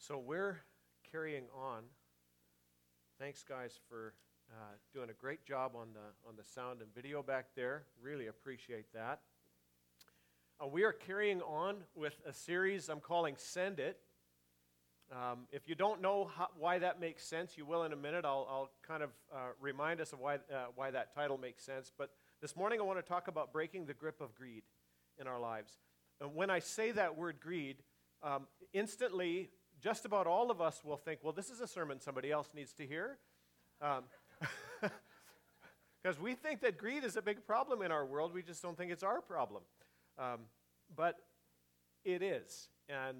So we're carrying on. Thanks, guys, for doing a great job on the sound and video back there. Really appreciate that. We are carrying on with a series I'm calling Send It. If you don't know why that makes sense, you will in a minute. I'll kind of remind us of why that title makes sense. But this morning I want to talk about breaking the grip of greed in our lives. And when I say that word greed, instantly just about all of us will think, well, this is a sermon somebody else needs to hear. Because we think that greed is a big problem in our world. We just don't think it's our problem. But it is. And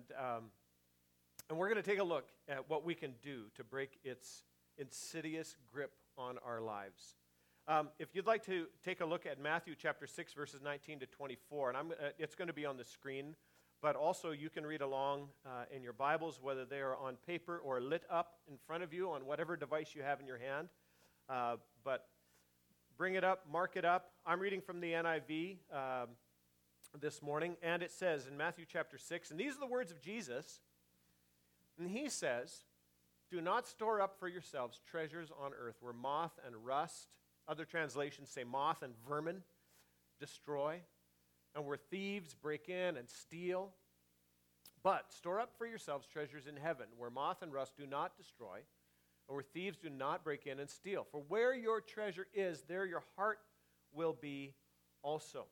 we're going to take a look at what we can do to break its insidious grip on our lives. If you'd like to take a look at Matthew chapter 6, verses 19 to 24, and it's going to be on the screen, but also you can read along in your Bibles, whether they are on paper or lit up in front of you on whatever device you have in your hand. But bring it up, mark it up. I'm reading from the NIV this morning, and it says in Matthew chapter 6, and these are the words of Jesus, and he says, "Do not store up for yourselves treasures on earth where moth and rust," other translations say moth and vermin, "destroy, and where thieves break in and steal. But store up for yourselves treasures in heaven where moth and rust do not destroy, and where thieves do not break in and steal. For where your treasure is, there your heart will be also."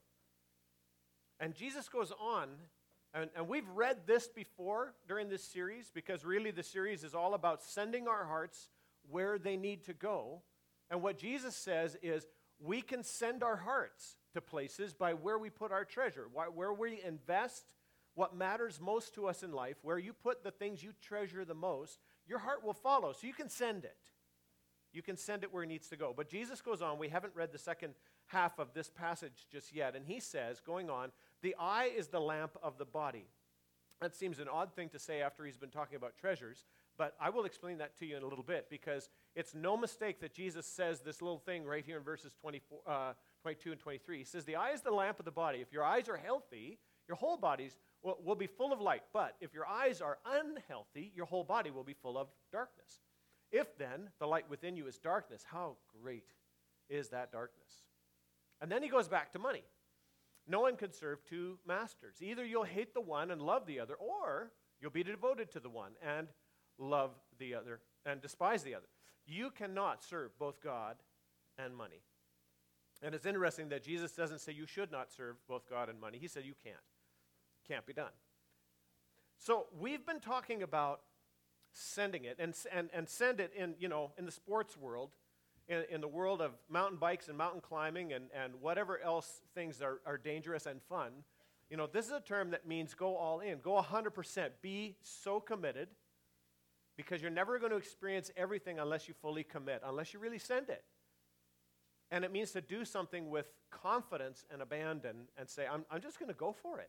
And Jesus goes on, and we've read this before during this series, because really the series is all about sending our hearts where they need to go. And what Jesus says is we can send our hearts to places by where we put our treasure, where we invest what matters most to us in life, where you put the things you treasure the most, your heart will follow. So you can send it. You can send it where it needs to go. But Jesus goes on. We haven't read the second half of this passage just yet. And he says, going on, the eye is the lamp of the body. That seems an odd thing to say after he's been talking about treasures. But I will explain that to you in a little bit, because it's no mistake that Jesus says this little thing right here in verses 22 and 23. He says, the eye is the lamp of the body. If your eyes are healthy, your whole body will be full of light. But if your eyes are unhealthy, your whole body will be full of darkness. If then the light within you is darkness, how great is that darkness? And then he goes back to money. No one can serve two masters. Either you'll hate the one and love the other, or you'll be devoted to the one and love the other and despise the other. You cannot serve both God and money. And it's interesting that Jesus doesn't say you should not serve both God and money. He said you can't. Can't be done. So we've been talking about sending it and send it in the sports world, in the world of mountain bikes and mountain climbing and whatever else things are dangerous and fun. You know, this is a term that means go all in, go 100%, be so committed, because you're never going to experience everything unless you fully commit, unless you really send it. And it means to do something with confidence and abandon and say, I'm just going to go for it.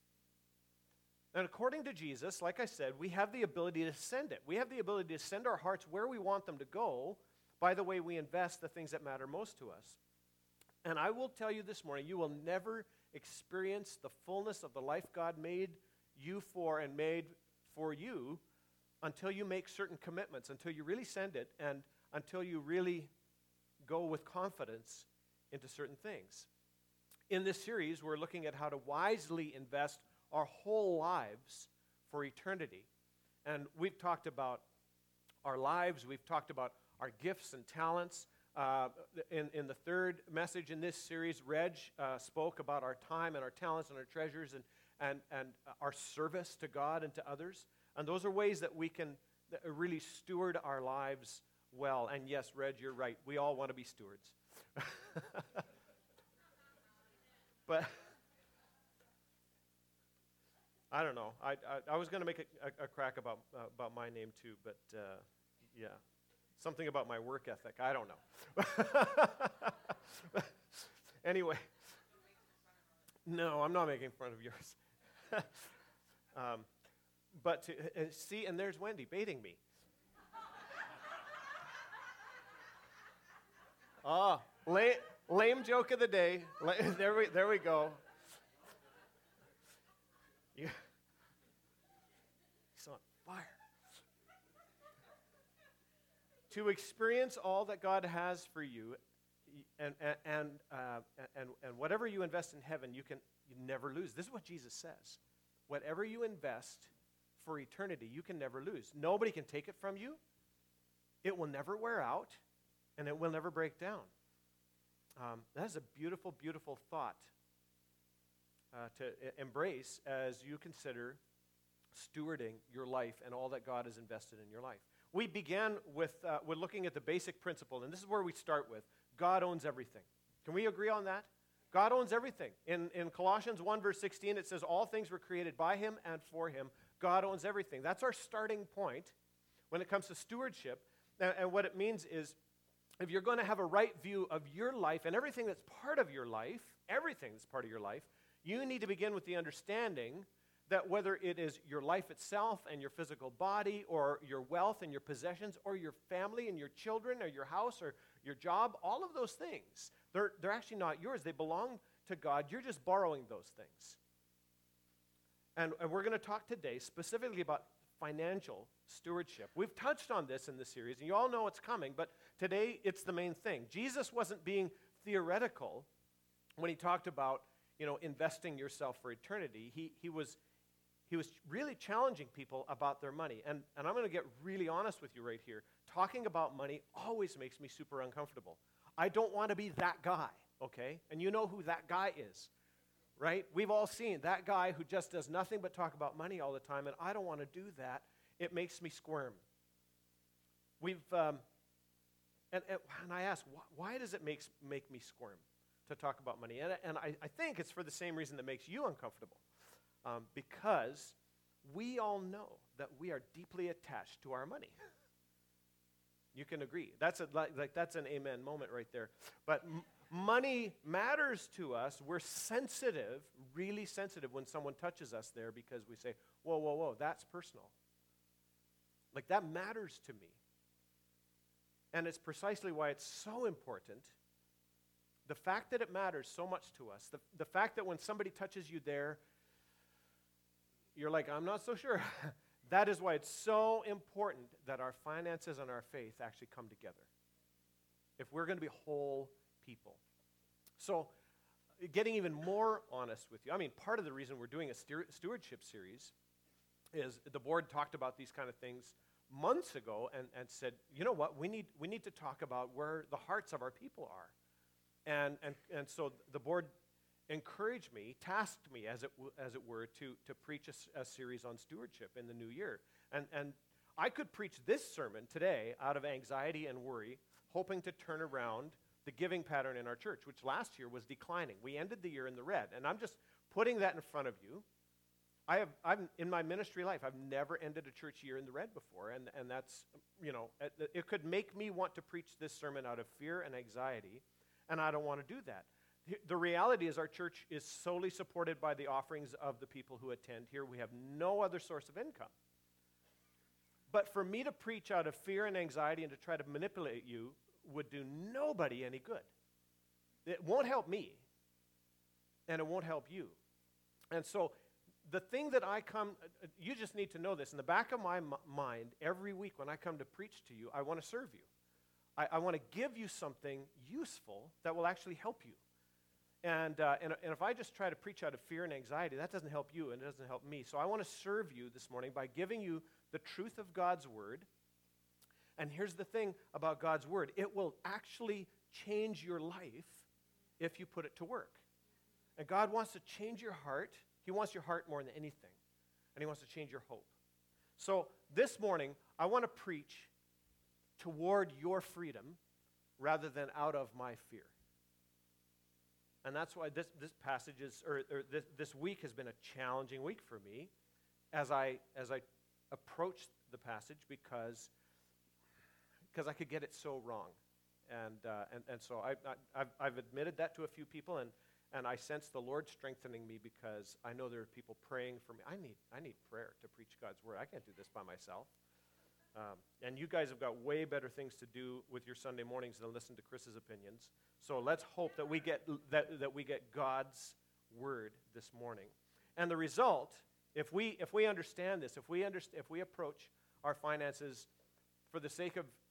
And according to Jesus, like I said, we have the ability to send it. We have the ability to send our hearts where we want them to go by the way we invest the things that matter most to us. And I will tell you this morning, you will never experience the fullness of the life God made you for and made for you until you make certain commitments, until you really send it, and until you really go with confidence into certain things. In this series, we're looking at how to wisely invest our whole lives for eternity. And we've talked about our lives, we've talked about our gifts and talents. In the third message in this series, Reg spoke about our time and our talents and our treasures and our service to God and to others. And those are ways that we can really steward our lives well. And yes, Reg, you're right. We all want to be stewards. But I don't know. I was going to make a crack about my name too, but yeah. Something about my work ethic. I don't know. Anyway. No, I'm not making fun of yours. But see, and there's Wendy baiting me. Lame joke of the day. There we go. He's on fire. to experience all that God has for you, and whatever you invest in heaven, you never lose. This is what Jesus says. Whatever you invest for eternity, you can never lose. Nobody can take it from you. It will never wear out, and it will never break down. That is a beautiful, beautiful thought to embrace as you consider stewarding your life and all that God has invested in your life. We began with looking at the basic principle, and this is where we start with. God owns everything. Can we agree on that? God owns everything. In Colossians 1, verse 16, it says, all things were created by him and for him. God owns everything. That's our starting point when it comes to stewardship. And what it means is, if you're going to have a right view of your life and everything that's part of your life, you need to begin with the understanding that whether it is your life itself and your physical body, or your wealth and your possessions, or your family and your children, or your house, or your job, all of those things, they're actually not yours. They belong to God. You're just borrowing those things. And we're going to talk today specifically about financial stewardship. We've touched on this in the series, and you all know it's coming, but today it's the main thing. Jesus wasn't being theoretical when he talked about, investing yourself for eternity. He was really challenging people about their money. And I'm going to get really honest with you right here. Talking about money always makes me super uncomfortable. I don't want to be that guy, okay? And you know who that guy is, right? We've all seen that guy who just does nothing but talk about money all the time, and I don't want to do that. It makes me squirm. And I ask, why does it make me squirm to talk about money? And I think it's for the same reason that makes you uncomfortable. Because we all know that we are deeply attached to our money. You can agree. That's an amen moment right there. But money matters to us. We're sensitive, really sensitive when someone touches us there, because we say, whoa, that's personal. Like, that matters to me. And it's precisely why it's so important. The fact that it matters so much to us, the fact that when somebody touches you there, you're like, I'm not so sure. That is why it's so important that our finances and our faith actually come together, if we're going to be whole people. So, getting even more honest with you, part of the reason we're doing a stewardship series is the board talked about these kind of things months ago and said, you know what, we need to talk about where the hearts of our people are. And so the board encouraged me, tasked me, as it were, to preach a series on stewardship in the new year. And I could preach this sermon today out of anxiety and worry, hoping to turn around the giving pattern in our church, which last year was declining. We ended the year in the red. And I'm just putting that in front of you. I'm in my ministry life, I've never ended a church year in the red before. And that's, it could make me want to preach this sermon out of fear and anxiety, and I don't want to do that. The reality is our church is solely supported by the offerings of the people who attend here. We have no other source of income. But for me to preach out of fear and anxiety and to try to manipulate you would do nobody any good. It won't help me, and it won't help you. And so the thing that you just need to know this. In the back of my mind, every week when I come to preach to you, I want to serve you. I want to give you something useful that will actually help you. And if I just try to preach out of fear and anxiety, that doesn't help you and it doesn't help me. So I want to serve you this morning by giving you the truth of God's word. And here's the thing about God's word. It will actually change your life if you put it to work. And God wants to change your heart. He wants your heart more than anything. And he wants to change your hope. So this morning, I want to preach toward your freedom rather than out of my fear. And that's why this passage is, or this week has been a challenging week for me as I approach the passage because I could get it so wrong, and so I've admitted that to a few people, and I sense the Lord strengthening me because I know there are people praying for me. I need prayer to preach God's word. I can't do this by myself. And you guys have got way better things to do with your Sunday mornings than listen to Chris's opinions. So let's hope that we get God's word this morning. And the result, if we understand this, if we approach our finances for the sake of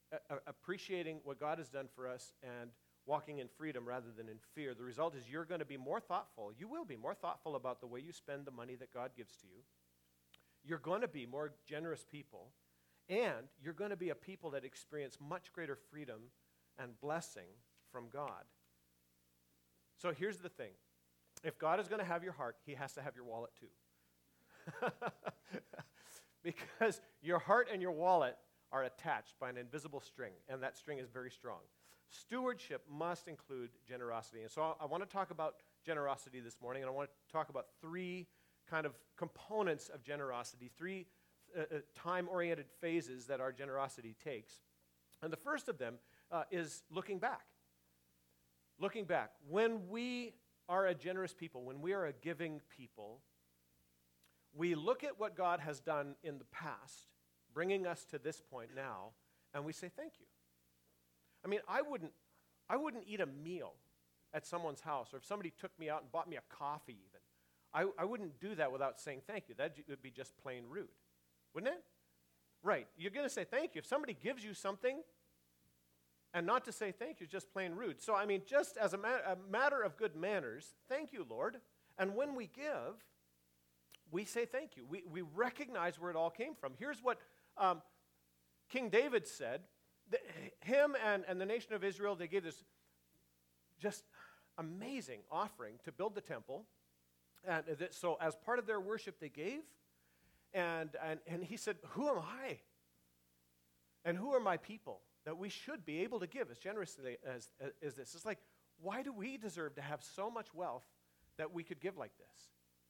appreciating what God has done for us and walking in freedom rather than in fear, the result is you're going to be more thoughtful. You will be more thoughtful about the way you spend the money that God gives to you. You're going to be more generous people, and you're going to be a people that experience much greater freedom and blessing from God. So here's the thing. If God is going to have your heart, he has to have your wallet too. Because your heart and your wallet are attached by an invisible string, and that string is very strong. Stewardship must include generosity. And so I want to talk about generosity this morning, and I want to talk about three kind of components of generosity, three time-oriented phases that our generosity takes. And the first of them is looking back. Looking back. When we are a generous people, when we are a giving people, we look at what God has done in the past, bringing us to this point now, and we say thank you. I mean, I wouldn't eat a meal at someone's house, or if somebody took me out and bought me a coffee even, I wouldn't do that without saying thank you. That would be just plain rude, wouldn't it? Right. You're going to say thank you. If somebody gives you something, and not to say thank you is just plain rude. So, I mean, just as a matter of good manners, thank you, Lord. And when we give, we say thank you. We recognize where it all came from. Here's what King David said. Him and the nation of Israel, they gave this just amazing offering to build the temple. And so as part of their worship, they gave. And he said, who am I? And who are my people that we should be able to give as generously as this? It's like, why do we deserve to have so much wealth that we could give like this?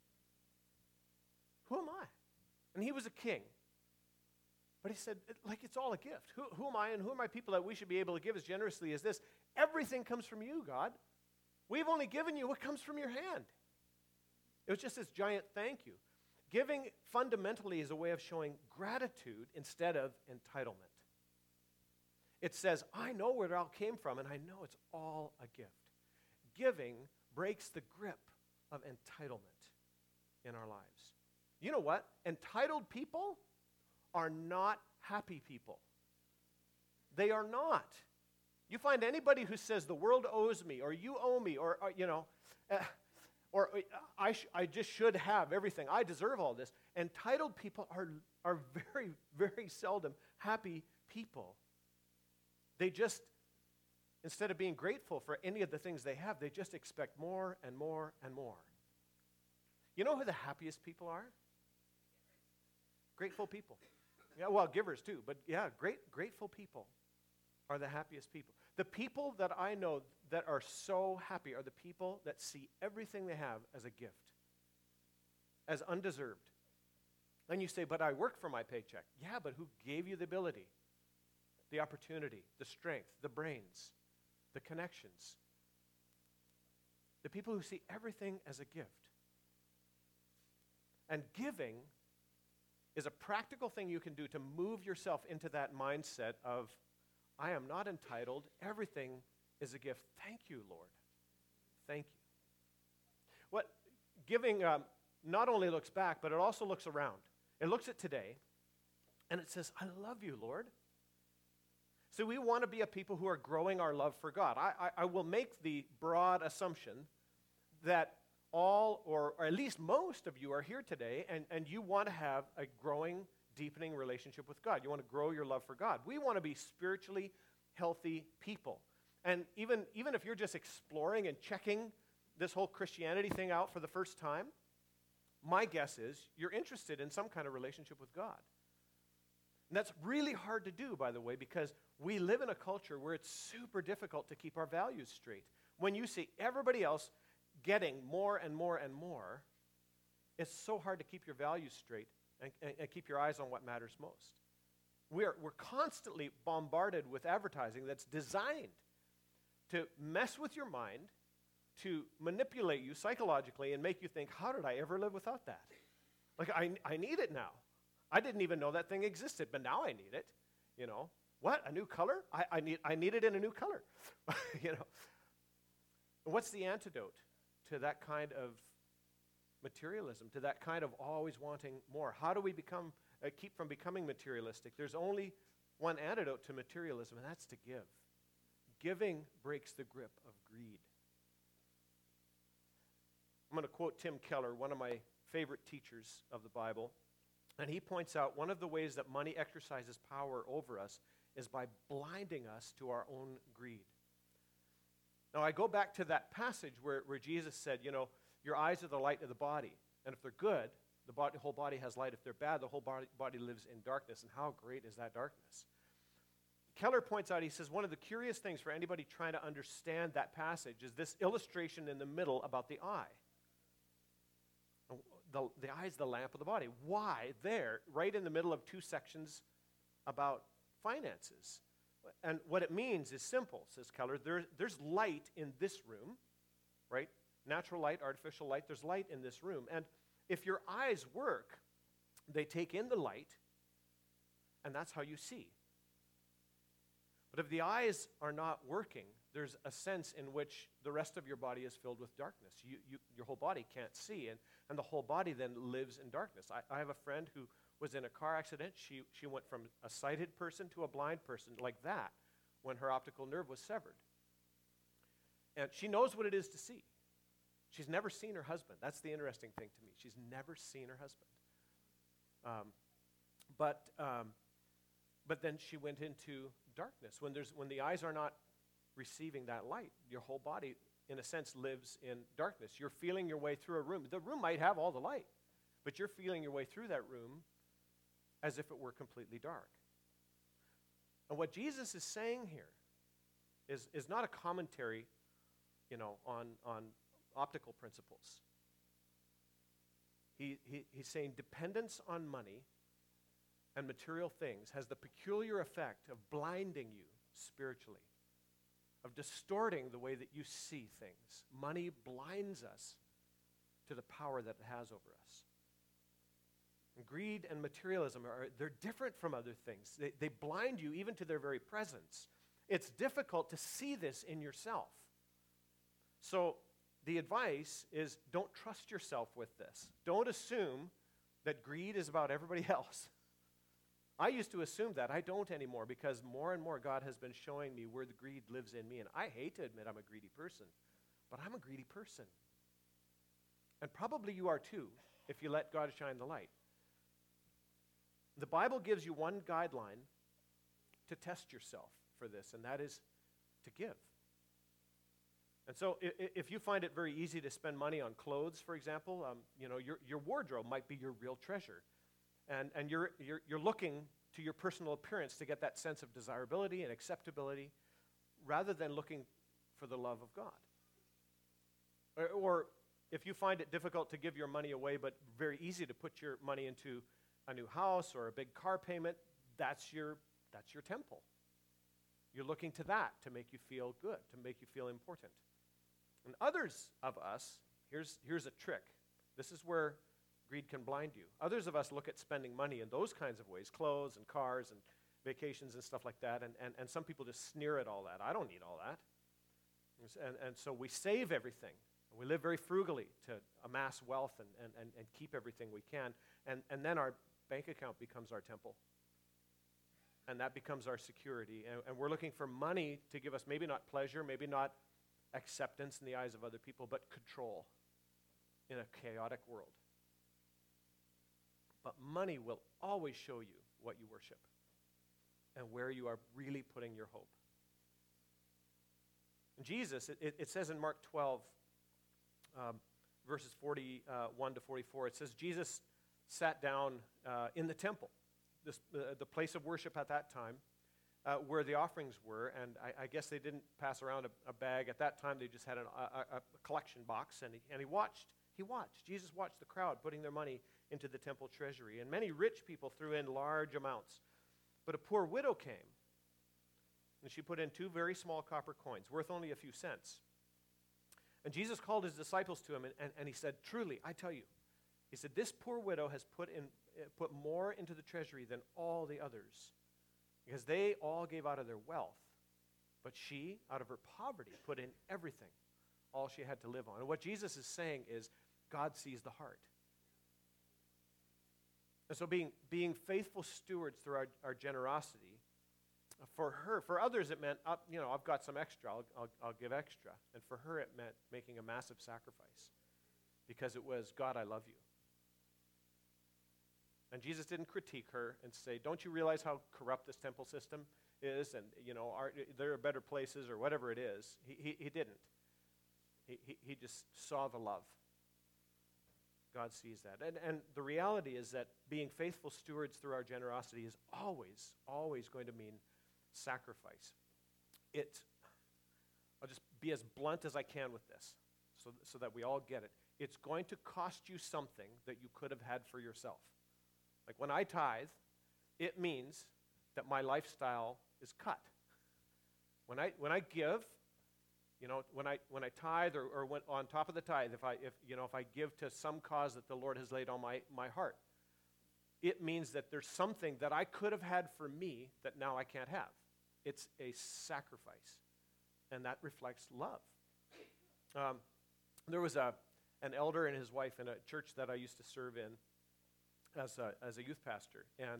Who am I? And he was a king. But he said, like, it's all a gift. Who am I and who are my people that we should be able to give as generously as this? Everything comes from you, God. We've only given you what comes from your hand. It was just this giant thank you. Giving fundamentally is a way of showing gratitude instead of entitlement. It says, I know where it all came from, and I know it's all a gift. Giving breaks the grip of entitlement in our lives. You know what? Entitled people are not happy people. They are not. You find anybody who says the world owes me, or you owe me, or I just should have everything. I deserve all this. Entitled people are very, very seldom happy people. They just, instead of being grateful for any of the things they have, they just expect more and more and more. You know who the happiest people are? Grateful people. Yeah, well, givers too, but yeah, grateful people are the happiest people. The people that I know that are so happy are the people that see everything they have as a gift, as undeserved. And you say, but I work for my paycheck. Yeah, but who gave you the ability, the opportunity, the strength, the brains, the connections? The people who see everything as a gift. And giving is a practical thing you can do to move yourself into that mindset of, I am not entitled, everything is a gift. Thank you, Lord. Thank you. What giving not only looks back, but it also looks around. It looks at today, and it says, I love you, Lord. So we want to be a people who are growing our love for God. I will make the broad assumption that all, or at least most of you are here today, and you want to have a growing, deepening relationship with God. You want to grow your love for God. We want to be spiritually healthy people. And even if you're just exploring and checking this whole Christianity thing out for the first time, my guess is you're interested in some kind of relationship with God. And that's really hard to do, by the way, because we live in a culture where it's super difficult to keep our values straight. When you see everybody else getting more and more and more, it's so hard to keep your values straight and keep your eyes on what matters most. We're constantly bombarded with advertising that's designed to mess with your mind, to manipulate you psychologically and make you think, how did I ever live without that? Like, I need it now. I didn't even know that thing existed, but now I need it. You know, what, a new color? I need it in a new color. You know, what's the antidote to that kind of materialism, to that kind of always wanting more? How do we keep from becoming materialistic? There's only one antidote to materialism, and that's to give. Giving breaks the grip of greed. I'm going to quote Tim Keller, one of my favorite teachers of the Bible, and he points out one of the ways that money exercises power over us is by blinding us to our own greed. Now, I go back to that passage where Jesus said, your eyes are the light of the body, and if they're good, the whole body has light. If they're bad, the whole body lives in darkness, and how great is that darkness? Keller points out, he says, one of the curious things for anybody trying to understand that passage is this illustration in the middle about the eye. The eye is the lamp of the body. Why? There, right in the middle of two sections about finances. And what it means is simple, says Keller. There's light in this room, right? Natural light, artificial light. There's light in this room. And if your eyes work, they take in the light, and that's how you see. But if the eyes are not working, there's a sense in which the rest of your body is filled with darkness. Your whole body can't see, and the whole body then lives in darkness. I have a friend who was in a car accident. She went from a sighted person to a blind person like that when her optical nerve was severed. And she knows what it is to see. She's never seen her husband. That's the interesting thing to me. She's never seen her husband. But then she went into darkness. When the eyes are not receiving that light, your whole body, in a sense, lives in darkness. You're feeling your way through a room. The room might have all the light, but you're feeling your way through that room as if it were completely dark. And what Jesus is saying here is not a commentary, on optical principles. He's saying dependence on money and material things has the peculiar effect of blinding you spiritually, of distorting the way that you see things. Money blinds us to the power that it has over us. And greed and materialism, they're different from other things. They blind you even to their very presence. It's difficult to see this in yourself. So the advice is don't trust yourself with this. Don't assume that greed is about everybody else. I used to assume that. I don't anymore because more and more God has been showing me where the greed lives in me. And I hate to admit I'm a greedy person, but I'm a greedy person. And probably you are too if you let God shine the light. The Bible gives you one guideline to test yourself for this, and that is to give. And so if you find it very easy to spend money on clothes, for example, your wardrobe might be your real treasure. And you're looking to your personal appearance to get that sense of desirability and acceptability rather than looking for the love of God. Or if you find it difficult to give your money away but very easy to put your money into a new house or a big car payment, that's your temple. You're looking to that to make you feel good, to make you feel important. And others of us, here's a trick. This is where greed can blind you. Others of us look at spending money in those kinds of ways, clothes and cars and vacations and stuff like that, and some people just sneer at all that. I don't need all that. And so we save everything. We live very frugally to amass wealth and keep everything we can. And then our bank account becomes our temple. And that becomes our security. And we're looking for money to give us maybe not pleasure, maybe not acceptance in the eyes of other people, but control in a chaotic world. But money will always show you what you worship and where you are really putting your hope. And Jesus, it says in Mark 12, verses 41 to 44, it says Jesus sat down in the temple, the place of worship at that time, where the offerings were, and I guess they didn't pass around a bag. At that time, they just had a collection box, and he watched. Jesus watched the crowd putting their money into the temple treasury, and many rich people threw in large amounts. But a poor widow came, and she put in 2 very small copper coins, worth only a few cents. And Jesus called his disciples to him, and he said, "Truly, I tell you," he said, "this poor widow has put more into the treasury than all the others, because they all gave out of their wealth. But she, out of her poverty, put in everything, all she had to live on." And what Jesus is saying is, God sees the heart. And so being faithful stewards through our generosity For others, it meant, I've got some extra, I'll give extra. And for her, it meant making a massive sacrifice because it was, God, I love you. And Jesus didn't critique her and say, don't you realize how corrupt this temple system is? And, there are better places or whatever it is. He didn't. He just saw the love. God sees that. And the reality is that being faithful stewards through our generosity is always, always going to mean sacrifice. I'll just be as blunt as I can with this so that we all get it. It's going to cost you something that you could have had for yourself. Like when I tithe, it means that my lifestyle is cut. When I give, when I tithe or when, on top of the tithe, if I give to some cause that the Lord has laid on my heart, it means that there's something that I could have had for me that now I can't have. It's a sacrifice, and that reflects love. There was an elder and his wife in a church that I used to serve in as a youth pastor, and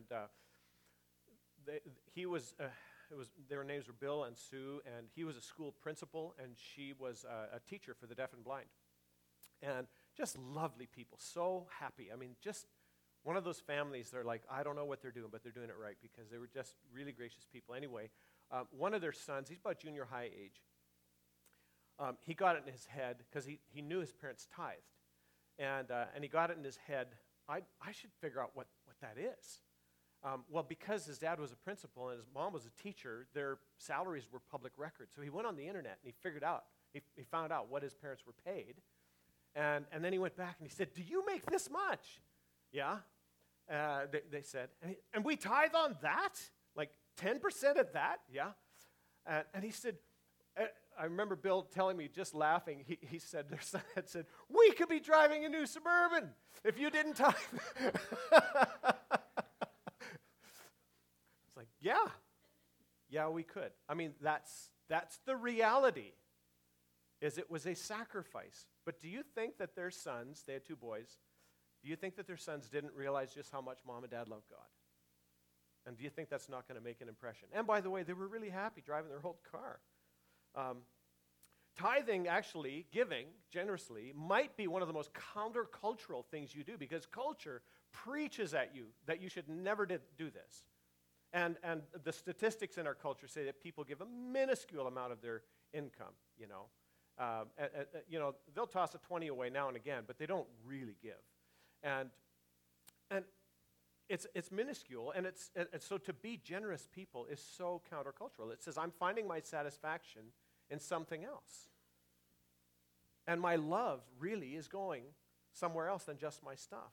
their names were Bill and Sue, and he was a school principal, and she was a teacher for the deaf and blind. And just lovely people, so happy. I mean, just one of those families, they're like, I don't know what they're doing, but they're doing it right because they were just really gracious people. Anyway, one of their sons, he's about junior high age, he got it in his head because he knew his parents tithed. And he got it in his head, I should figure out what that is. Well, because his dad was a principal and his mom was a teacher, their salaries were public record. So he went on the internet and he figured out, he found out what his parents were paid. And then he went back and he said, do you make this much? Yeah. They said, and we tithe on that? Like 10% of that? Yeah. And he said, I remember Bill telling me, just laughing, he said, their son had said, we could be driving a new Suburban if you didn't tithe. It's like, yeah, we could. I mean, that's the reality, is it was a sacrifice. But do you think that their sons, they had 2 boys, do you think that their sons didn't realize just how much mom and dad loved God? And do you think that's not going to make an impression? And by the way, they were really happy driving their old car. Tithing, actually, giving generously, might be one of the most countercultural things you do because culture preaches at you that you should never do this. And the statistics in our culture say that people give a minuscule amount of their income, they'll toss a 20 away now and again, but they don't really give. And it's minuscule, and so to be generous people is so countercultural. It says, I'm finding my satisfaction in something else. And my love really is going somewhere else than just my stuff.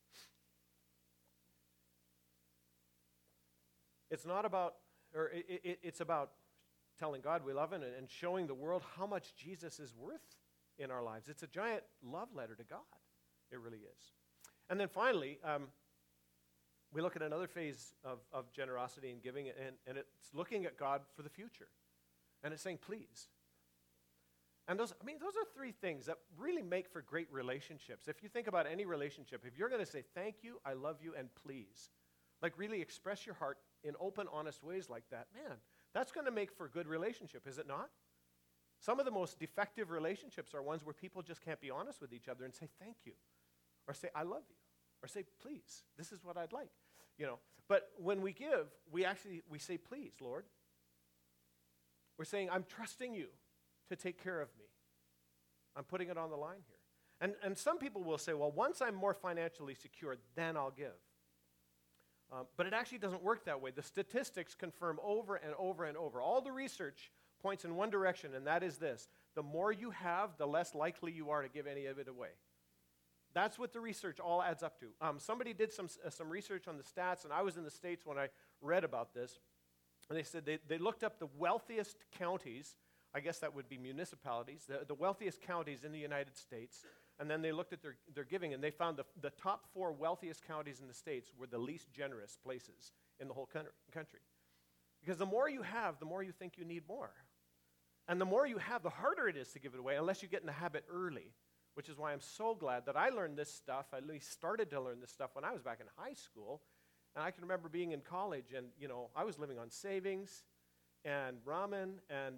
It's not about, or it's about telling God we love Him and showing the world how much Jesus is worth in our lives. It's a giant love letter to God. It really is. And then finally, we look at another phase of generosity and giving, and it's looking at God for the future. And it's saying, please. And those are 3 things that really make for great relationships. If you think about any relationship, if you're going to say, thank you, I love you, and please, like really express your heart in open, honest ways like that, man, that's going to make for a good relationship, is it not? Some of the most defective relationships are ones where people just can't be honest with each other and say, thank you, or say, I love you, or say, please, this is what I'd like. But when we give, we say, please, Lord. We're saying, I'm trusting you to take care of me. I'm putting it on the line here. And some people will say, well, once I'm more financially secure, then I'll give. But it actually doesn't work that way. The statistics confirm over and over and over. All the research points in one direction, and that is this. The more you have, the less likely you are to give any of it away. That's what the research all adds up to. Somebody did some research on the stats, and I was in the States when I read about this. And they said they looked up the wealthiest counties, I guess that would be municipalities, the wealthiest counties in the United States, and then they looked at their giving, and they found the top 4 wealthiest counties in the States were the least generous places in the whole country. Because the more you have, the more you think you need more. And the more you have, the harder it is to give it away, unless you get in the habit early, which is why I'm so glad that I learned this stuff, I at least started to learn this stuff when I was back in high school. And I can remember being in college, and, I was living on savings and ramen, and,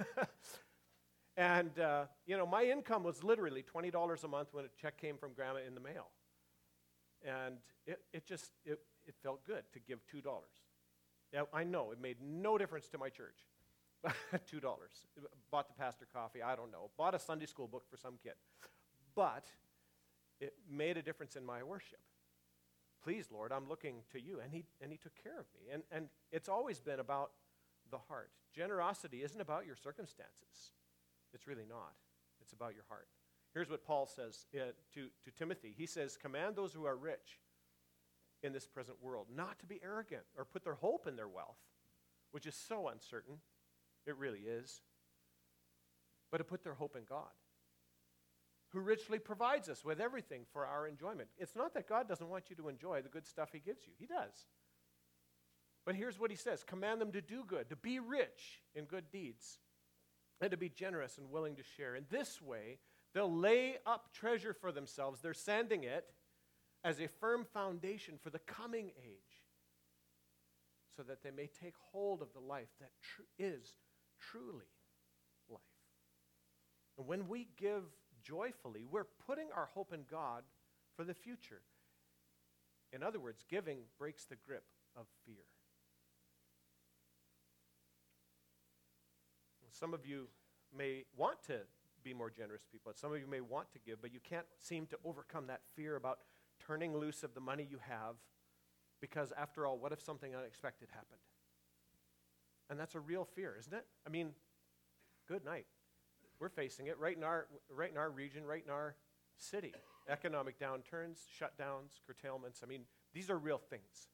and my income was literally $20 a month when a check came from Grandma in the mail. And it felt good to give $2. Yeah, I know, it made no difference to my church. $2. Bought the pastor coffee, I don't know. Bought a Sunday school book for some kid. But it made a difference in my worship. Please, Lord, I'm looking to you. And he took care of me. And it's always been about the heart. Generosity isn't about your circumstances. It's really not. It's about your heart. Here's what Paul says to Timothy. He says, command those who are rich in this present world not to be arrogant or put their hope in their wealth, which is so uncertain. It really is. But to put their hope in God, who richly provides us with everything for our enjoyment. It's not that God doesn't want you to enjoy the good stuff he gives you. He does. But here's what he says. Command them to do good, to be rich in good deeds, and to be generous and willing to share. In this way, they'll lay up treasure for themselves. They're sending it as a firm foundation for the coming age, so that they may take hold of the life that is truly life. And when we give joyfully, we're putting our hope in God for the future. In other words, giving breaks the grip of fear. Some of you may want to be more generous people. Some of you may want to give, but you can't seem to overcome that fear about turning loose of the money you have, because after all, what if something unexpected happened? And that's a real fear, isn't it? I mean, good night. We're facing it right in our region, right in our city. Economic downturns, shutdowns, curtailments. I mean, these are real things.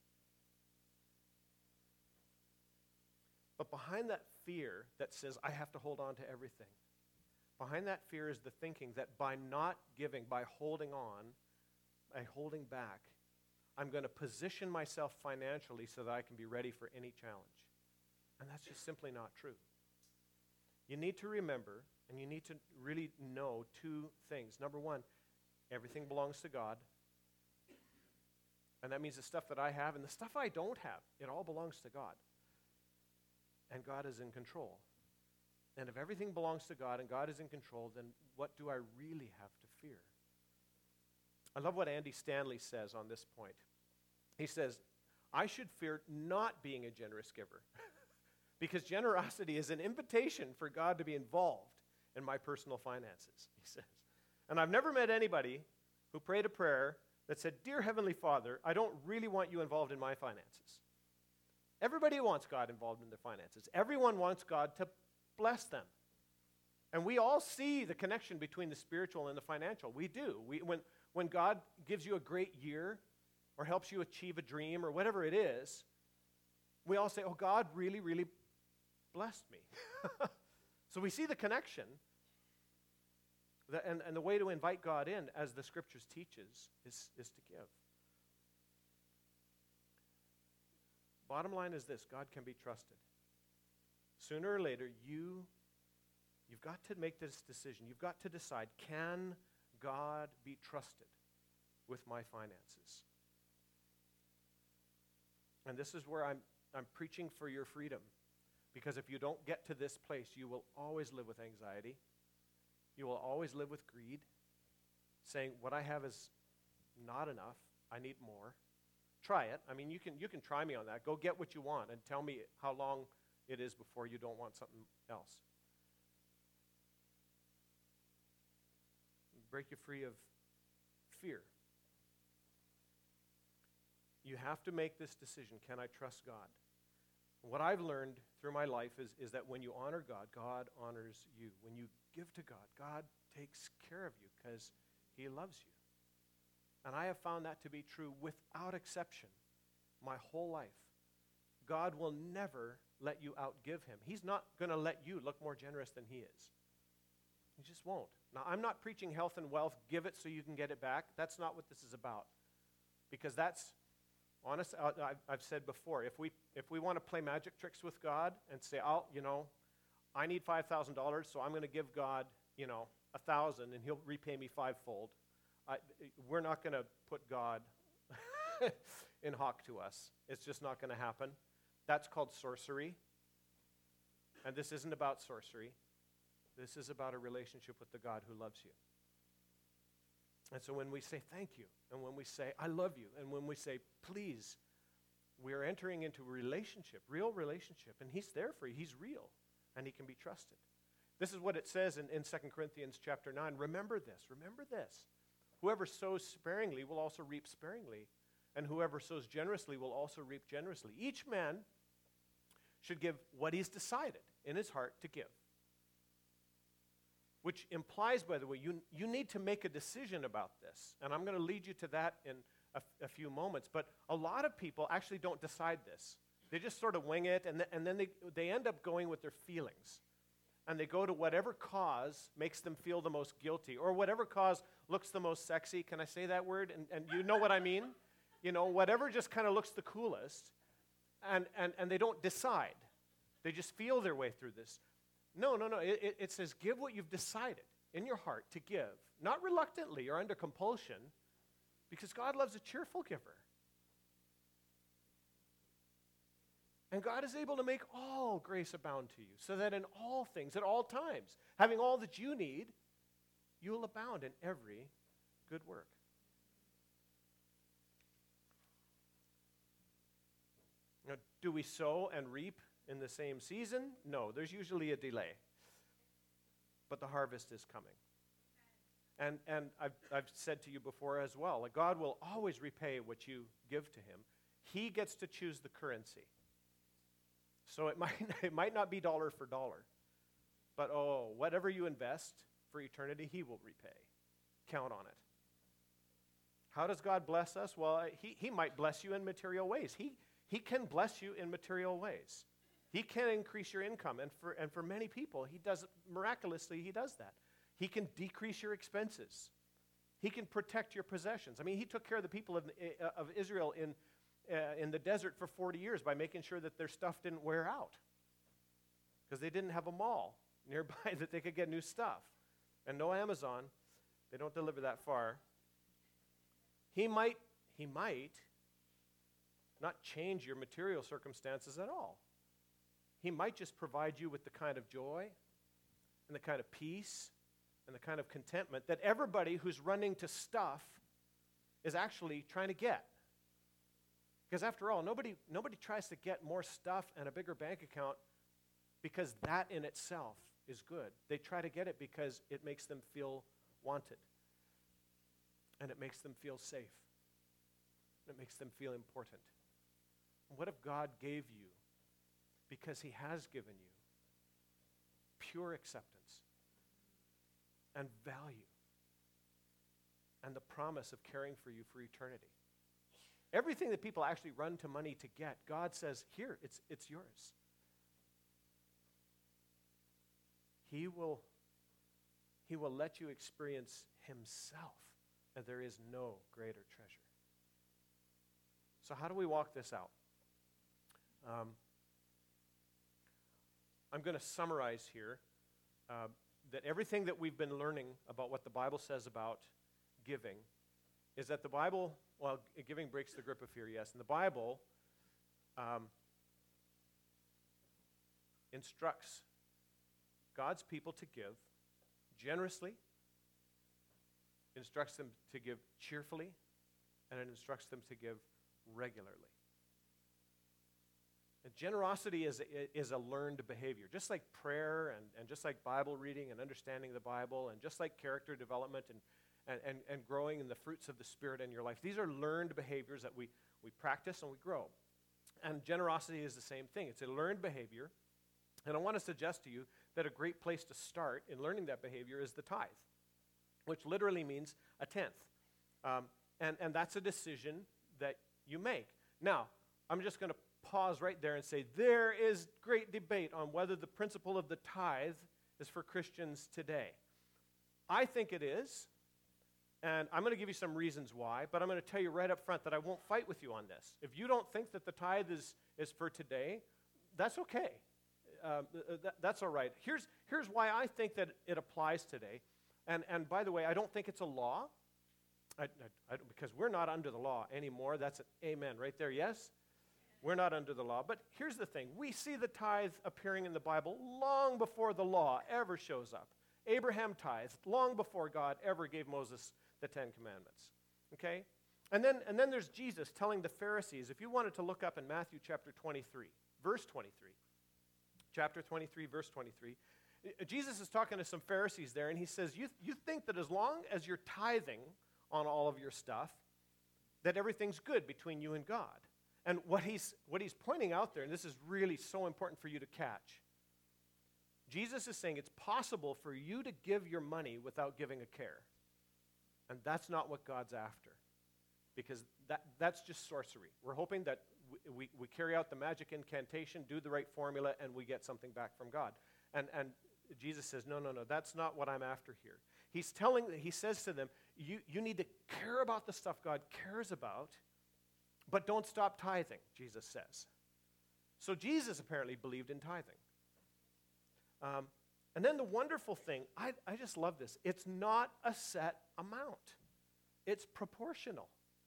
But behind that fear that says, I have to hold on to everything, behind that fear is the thinking that by not giving, by holding on, by holding back, I'm going to position myself financially so that I can be ready for any challenge. And that's just simply not true. You need to remember, and you need to really know two things. Number one, everything belongs to God. And that means the stuff that I have and the stuff I don't have, it all belongs to God. And God is in control. And if everything belongs to God and God is in control, then what do I really have to fear? I love what Andy Stanley says on this point. He says, I should fear not being a generous giver because generosity is an invitation for God to be involved in my personal finances, he says. And I've never met anybody who prayed a prayer that said, Dear Heavenly Father, I don't really want you involved in my finances. Everybody wants God involved in their finances. Everyone wants God to bless them. And we all see the connection between the spiritual and the financial. We do. When God gives you a great year or helps you achieve a dream or whatever it is, we all say, oh, God really, really blessed me. So we see the connection. And the way to invite God in, as the Scriptures teaches, is to give. Bottom line is this, God can be trusted. Sooner or later, you've got to make this decision. You've got to decide, can God be trusted with my finances? And this is where I'm preaching for your freedom. Because if you don't get to this place, you will always live with anxiety. You will always live with greed, saying, what I have is not enough. I need more. Try it. I mean, you can try me on that. Go get what you want and tell me how long it is before you don't want something else. Break you free of fear. You have to make this decision. Can I trust God? What I've learned through my life is that when you honor God, God honors you. When you give to God, God takes care of you because he loves you. And I have found that to be true without exception my whole life. God will never let you outgive him. He's not going to let you look more generous than he is. He just won't. Now, I'm not preaching health and wealth, give it so you can get it back. That's not what this is about. Because that's, honest, I've said before, if we want to play magic tricks with God and say, I need $5,000, so I'm going to give God, 1,000, and he'll repay me fivefold. We're not going to put God in hoc to us. It's just not going to happen. That's called sorcery. And this isn't about sorcery. This is about a relationship with the God who loves you. And so when we say thank you, and when we say I love you, and when we say please, we are entering into a relationship, real relationship, and he's there for you. He's real, and he can be trusted. This is what it says in 2 Corinthians chapter 9. Remember this. Remember this. Whoever sows sparingly will also reap sparingly, and whoever sows generously will also reap generously. Each man should give what he's decided in his heart to give. Which implies, by the way, you need to make a decision about this. And I'm going to lead you to that in a few moments. But a lot of people actually don't decide this. They just sort of wing it, and then they end up going with their feelings. And they go to whatever cause makes them feel the most guilty, or whatever cause looks the most sexy. Can I say that word? And you know what I mean? You know, whatever just kind of looks the coolest. And they don't decide. They just feel their way through this. No. It says give what you've decided in your heart to give, not reluctantly or under compulsion, because God loves a cheerful giver. And God is able to make all grace abound to you, so that in all things, at all times, having all that you need, you will abound in every good work. Now, do we sow and reap in the same season? No, there's usually a delay. But the harvest is coming. And I've said to you before as well, like God will always repay what you give to him. He gets to choose the currency. So it might not be dollar for dollar. But whatever you invest for eternity, he will repay. Count on it. How does God bless us? Well, he might bless you in material ways. He can bless you in material ways. He can increase your income, and for many people, he does miraculously. He does that. He can decrease your expenses. He can protect your possessions. I mean, he took care of the people of Israel in the desert for 40 years by making sure that their stuff didn't wear out, because they didn't have a mall nearby that they could get new stuff, and no Amazon. They don't deliver that far. He might not change your material circumstances at all. He might just provide you with the kind of joy and the kind of peace and the kind of contentment that everybody who's running to stuff is actually trying to get. Because after all, nobody tries to get more stuff and a bigger bank account because that in itself is good. They try to get it because it makes them feel wanted. And it makes them feel safe. It makes them feel important. What if God gave you, because he has given you, pure acceptance and value and the promise of caring for you for eternity? Everything that people actually run to money to get, God says, here, it's yours. He will let you experience himself, and there is no greater treasure. So how do we walk this out? I'm going to summarize here that everything that we've been learning about what the Bible says about giving is that the Bible, well, giving breaks the grip of fear, yes, and the Bible instructs God's people to give generously, instructs them to give cheerfully, and it instructs them to give regularly. And generosity is a learned behavior, just like prayer and just like Bible reading and understanding the Bible and just like character development and growing in the fruits of the Spirit in your life. These are learned behaviors that we practice and we grow. And generosity is the same thing. It's a learned behavior. And I want to suggest to you that a great place to start in learning that behavior is the tithe, which literally means a tenth. And that's a decision that you make. Now, I'm just going to pause right there and say there is great debate on whether the principle of the tithe is for Christians today. I think it is, and I'm going to give you some reasons why, but I'm going to tell you right up front that I won't fight with you on this. If you don't think that the tithe is for today, that's okay. That's all right. Here's why I think that it applies today. And by the way, I don't think it's a law. Because we're not under the law anymore. That's an amen right there, yes? We're not under the law. But here's the thing. We see the tithe appearing in the Bible long before the law ever shows up. Abraham tithed long before God ever gave Moses the Ten Commandments. Okay? And then there's Jesus telling the Pharisees, if you wanted to look up in Matthew chapter 23, verse 23, chapter 23, verse 23, Jesus is talking to some Pharisees there, and he says, you think that as long as you're tithing on all of your stuff, that everything's good between you and God. And what he's pointing out there, and this is really so important for you to catch, Jesus is saying it's possible for you to give your money without giving a care. And that's not what God's after. Because that's just sorcery. We're hoping that we carry out the magic incantation, do the right formula, and we get something back from God. And Jesus says, no, that's not what I'm after here. He says to them, you need to care about the stuff God cares about, but don't stop tithing, Jesus says. So Jesus apparently believed in tithing. And then the wonderful thing, I just love this. It's not a set amount. It's proportional.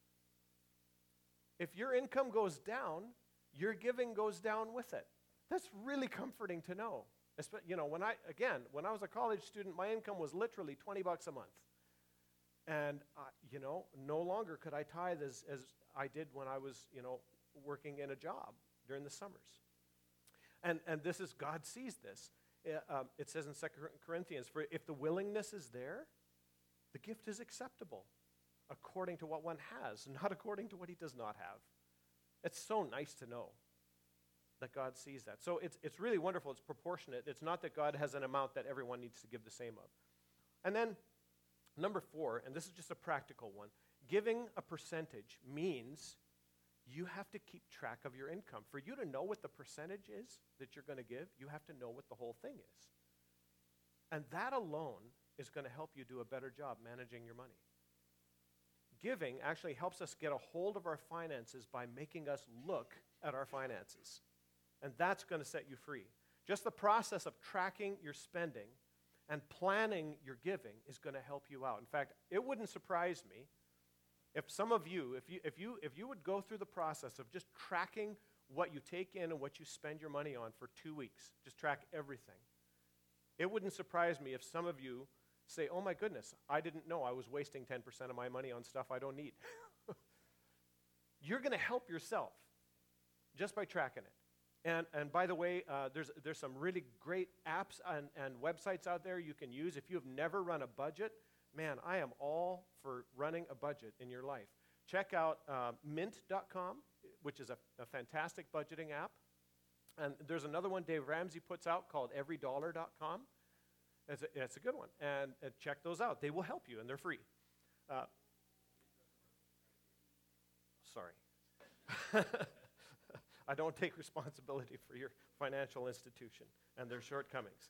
If your income goes down, your giving goes down with it. That's really comforting to know. When I was a college student, my income was literally $20 a month. And, no longer could I tithe as I did when I was, working in a job during the summers. And this is, God sees this. It says in 2 Corinthians, for if the willingness is there, the gift is acceptable according to what one has, not according to what he does not have. It's so nice to know that God sees that. So it's really wonderful. It's proportionate. It's not that God has an amount that everyone needs to give the same of. And then number 4, and this is just a practical one, giving a percentage means you have to keep track of your income. For you to know what the percentage is that you're going to give, you have to know what the whole thing is. And that alone is going to help you do a better job managing your money. Giving actually helps us get a hold of our finances by making us look at our finances. And that's going to set you free. Just the process of tracking your spending and planning your giving is going to help you out. In fact, it wouldn't surprise me if some of you, if you would go through the process of just tracking what you take in and what you spend your money on for 2 weeks, just track everything. It wouldn't surprise me if some of you say, oh my goodness, I didn't know I was wasting 10% of my money on stuff I don't need. You're going to help yourself just by tracking it. And by the way, there's some really great apps and websites out there you can use. If you have never run a budget, man, I am all for running a budget in your life. Check out mint.com, which is a fantastic budgeting app. And there's another one Dave Ramsey puts out called everydollar.com. It's a good one. And check those out. They will help you, and they're free. Sorry. I don't take responsibility for your financial institution and their shortcomings.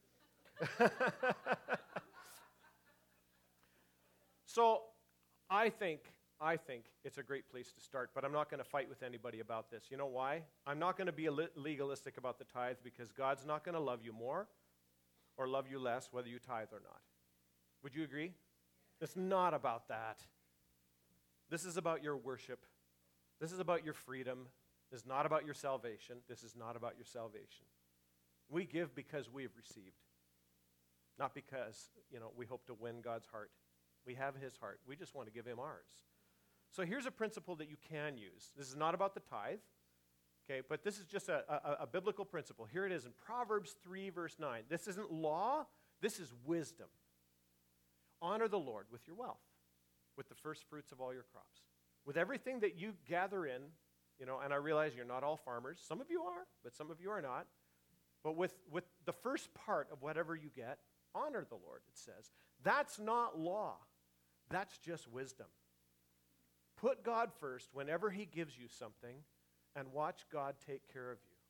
So I think it's a great place to start, but I'm not going to fight with anybody about this. You know why? I'm not going to be legalistic about the tithe because God's not going to love you more or love you less whether you tithe or not. Would you agree? It's not about that. This is about your worship. This is about your freedom. This is not about your salvation. This is not about your salvation. We give because we have received, not because, we hope to win God's heart. We have his heart. We just want to give him ours. So here's a principle that you can use. This is not about the tithe, okay, but this is just a biblical principle. Here it is in Proverbs 3, verse 9. This isn't law. This is wisdom. Honor the Lord with your wealth, with the first fruits of all your crops, with everything that you gather in. And I realize you're not all farmers. Some of you are, but some of you are not. But with the first part of whatever you get, honor the Lord, it says. That's not law. That's just wisdom. Put God first whenever he gives you something and watch God take care of you.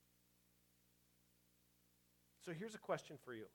So here's a question for you.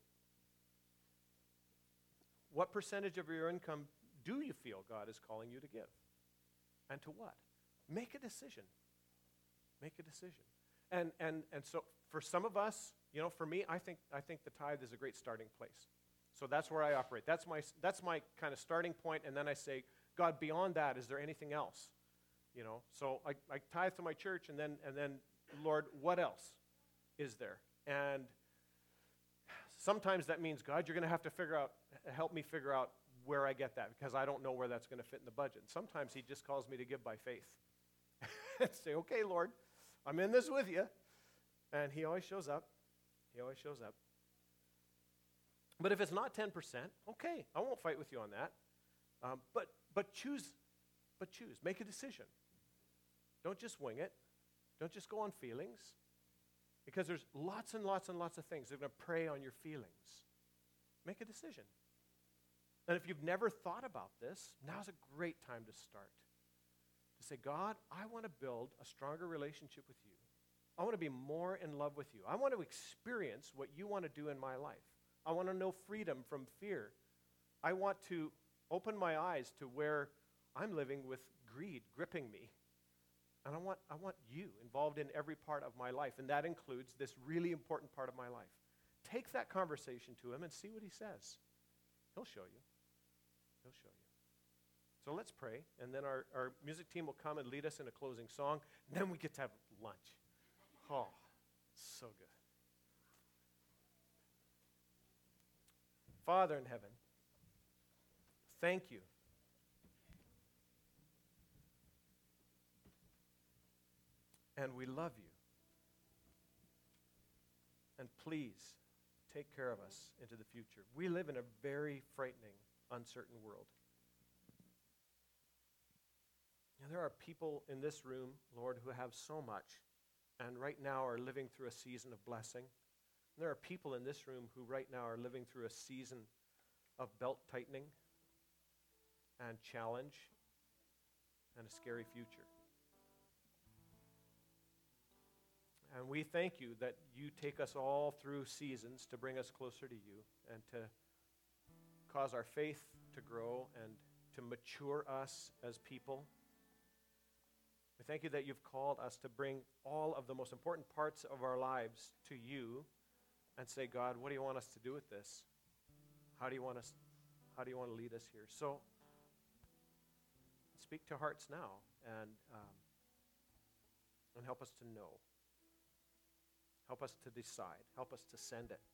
What percentage of your income do you feel God is calling you to give? And to what? Make a decision. Make a decision. And so for some of us, for me, I think the tithe is a great starting place. So that's where I operate. That's my kind of starting point, and then I say, God, beyond that, is there anything else? So I tithe to my church, and then Lord, what else is there? And sometimes that means, God, you're going to have to help me figure out where I get that, because I don't know where that's going to fit in the budget. And sometimes he just calls me to give by faith. And say, okay, Lord, I'm in this with you. And he always shows up. He always shows up. But if it's not 10%, okay, I won't fight with you on that. But choose. Make a decision. Don't just wing it. Don't just go on feelings. Because there's lots and lots and lots of things that are going to prey on your feelings. Make a decision. And if you've never thought about this, now's a great time to start. To say, God, I want to build a stronger relationship with you. I want to be more in love with you. I want to experience what you want to do in my life. I want to know freedom from fear. I want to open my eyes to where I'm living with greed gripping me. And I want you involved in every part of my life, and that includes this really important part of my life. Take that conversation to him and see what he says. He'll show you. He'll show you. So let's pray, and then our music team will come and lead us in a closing song, and then we get to have lunch. Oh, so good. Father in heaven, thank you. And we love you. And please, take care of us into the future. We live in a very frightening, uncertain world. And there are people in this room, Lord, who have so much, and right now are living through a season of blessing. And there are people in this room who right now are living through a season of belt tightening and challenge and a scary future. And we thank you that you take us all through seasons to bring us closer to you and to cause our faith to grow and to mature us as people. We thank you that you've called us to bring all of the most important parts of our lives to you and say, God, what do you want us to do with this? How do you want to lead us here? So speak to hearts now and help us to know. Help us to decide. Help us to send it.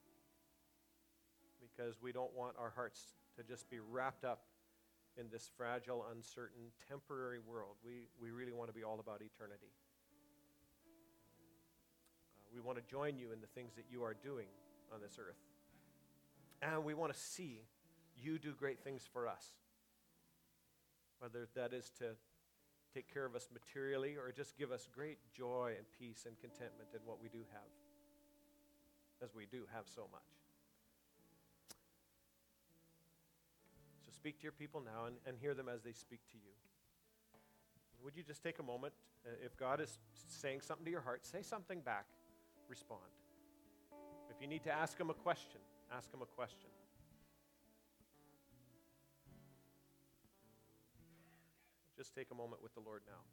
Because we don't want our hearts to just be wrapped up in this fragile, uncertain, temporary world. We really want to be all about eternity. We want to join you in the things that you are doing on this earth. And we want to see you do great things for us. Whether that is to take care of us materially or just give us great joy and peace and contentment in what we do have, as we do have so much. So speak to your people now and hear them as they speak to you. Would you just take a moment? If God is saying something to your heart, say something back. Respond. If you need to ask him a question, ask him a question. Just take a moment with the Lord now.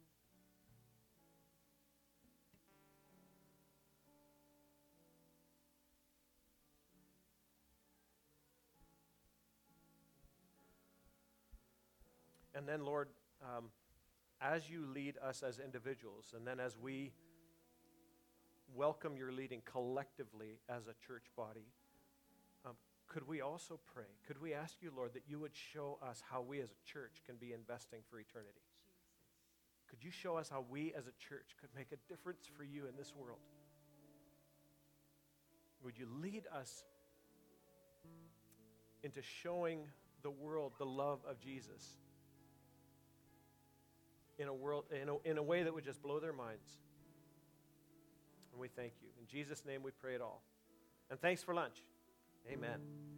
And then, Lord, as you lead us as individuals, and then as we welcome your leading collectively as a church body, could we also pray? Could we ask you, Lord, that you would show us how we as a church can be investing for eternity? Jesus. Could you show us how we as a church could make a difference for you in this world? Would you lead us into showing the world the love of Jesus in a way that would just blow their minds? And we thank you. In Jesus' name we pray it all. And thanks for lunch. Amen.